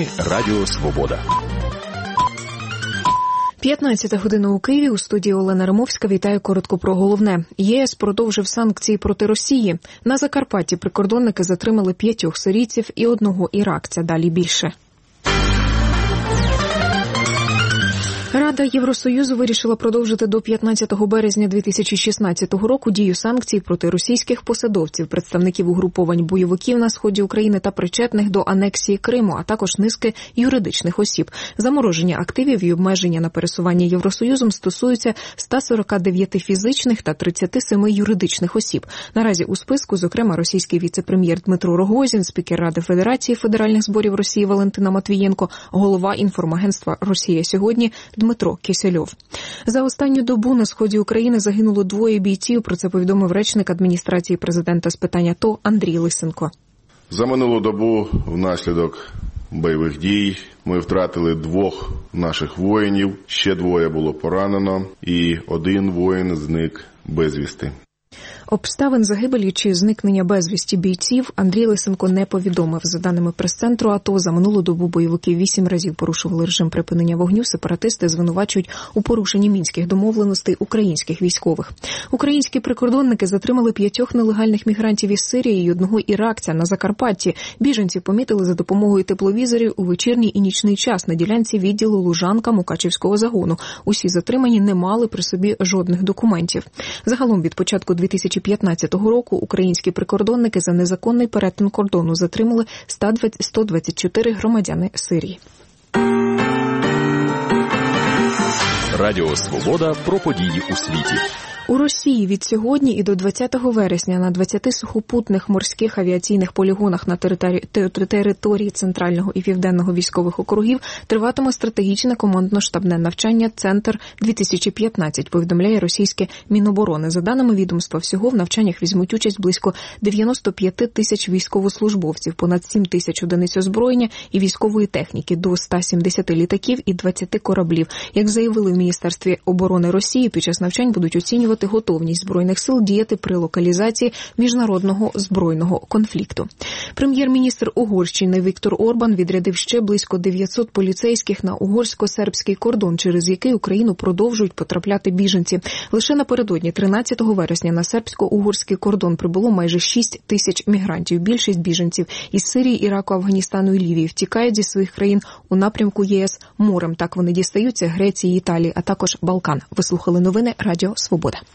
Радіо Свобода. 15 година у Києві. У студії Олена Римовська. Вітаю коротко про головне. ЄС продовжив санкції проти Росії. На Закарпатті прикордонники затримали 5 сирійців і 1 іракця. Далі більше. Рада Євросоюзу вирішила продовжити до 15 березня 2016 року дію санкцій проти російських посадовців, представників угруповань бойовиків на сході України та причетних до анексії Криму, а також низки юридичних осіб. Замороження активів і обмеження на пересування Євросоюзом стосуються 149 фізичних та 37 юридичних осіб. Наразі у списку, зокрема, російський віце-прем'єр Дмитро Рогозін, спікер Ради Федерації федеральних зборів Росії Валентина Матвієнко, голова інформагентства «Росія сьогодні» Дмитро Кисельов. За останню добу на сході України загинуло 2 бійців. Про це повідомив речник адміністрації президента з питань АТО Андрій Лисенко. За минулу добу внаслідок бойових дій ми втратили 2 наших воїнів, ще 2 було поранено і 1 воїн зник безвісти. Обставин загибелі чи зникнення безвісті бійців Андрій Лисенко не повідомив. За даними прес-центру АТО, за минулу добу бойовики 8 разів порушували режим припинення вогню. Сепаратисти звинувачують у порушенні мінських домовленостей українських військових. Українські прикордонники затримали 5 нелегальних мігрантів із Сирії і 1 іракця на Закарпатті. Біженців помітили за допомогою тепловізорів у вечірній і нічний час на ділянці відділу Лужанка Мукачівського загону. Усі затримані не мали при собі жодних документів. Загалом від початку 2015 року українські прикордонники за незаконний перетин кордону затримали 124 громадяни Сирії. Радіо Свобода про події у світі. У Росії від сьогодні і до 20 вересня на 20 сухопутних морських авіаційних полігонах на території Центрального і Південного військових округів триватиме стратегічне командно-штабне навчання «Центр-2015», повідомляє російське Міноборони. За даними відомства, всього в навчаннях візьмуть участь близько 95 тисяч військовослужбовців, понад 7 тисяч одиниць озброєння і військової техніки, до 170 літаків і 20 кораблів. Як заявили в Міністерстві оборони Росії, під час навчань будуть оцінювати готовність Збройних сил діяти при локалізації міжнародного збройного конфлікту. Прем'єр-міністр Угорщини Віктор Орбан відрядив ще близько 900 поліцейських на угорсько-сербський кордон, через який Україну продовжують потрапляти біженці. Лише напередодні 13 вересня на сербсько-угорський кордон прибуло майже 6 тисяч мігрантів. Більшість біженців із Сирії, Іраку, Афганістану і Лівії втікають зі своїх країн у напрямку ЄС морем. Так вони дістаються Греції, Італії, а також Балкан. Ви слухали новини Радіо Свобода.